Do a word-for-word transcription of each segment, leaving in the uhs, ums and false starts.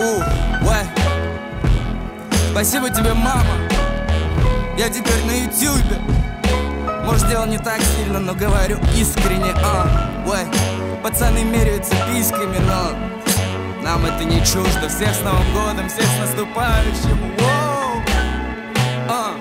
У, уэ. Спасибо тебе, мама. Я теперь на ютюбе. Может, дело не так сильно, но говорю искренне, а, уэ. Пацаны меряются письками, но нам это не чуждо. Всех с Новым годом, всех с наступающим, воу. А.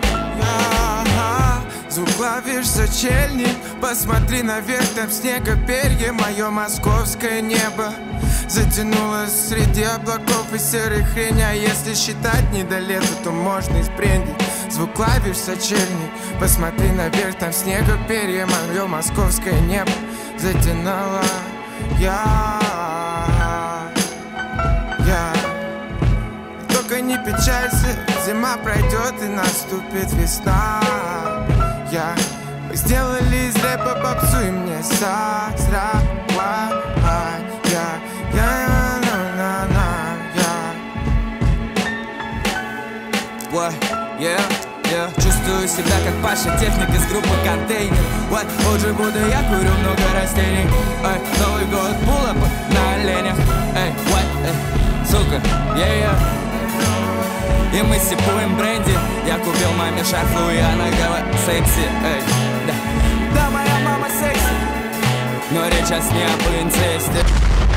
Звук клавиш сочельник. Посмотри наверх, там снега перья. Мое московское небо затянулось среди облаков и серой хрени. А если считать не до лета, то можно и сбрендить. Звук клавиш сочельник. Посмотри наверх, там снега перья. Мое московское небо затянуло. Я, я. Только не печалься, зима пройдет и наступит весна. Я, мы сделали из рэпа попсу, и мне сразу я, я, на, на, на, я. What? Yeah, yeah. Чувствую себя как Паша, техник из группы «Контейнер». What? Уже буду я, курю много растений. Эй, Новый год, пулап на оленях. Эй, what? Эй, сука, yeah, yeah. И мы сипуем бренди. Я купил маме шарфу, и она говорит секси. Эй, да. Да, моя мама секси. Но речь не об инцесте.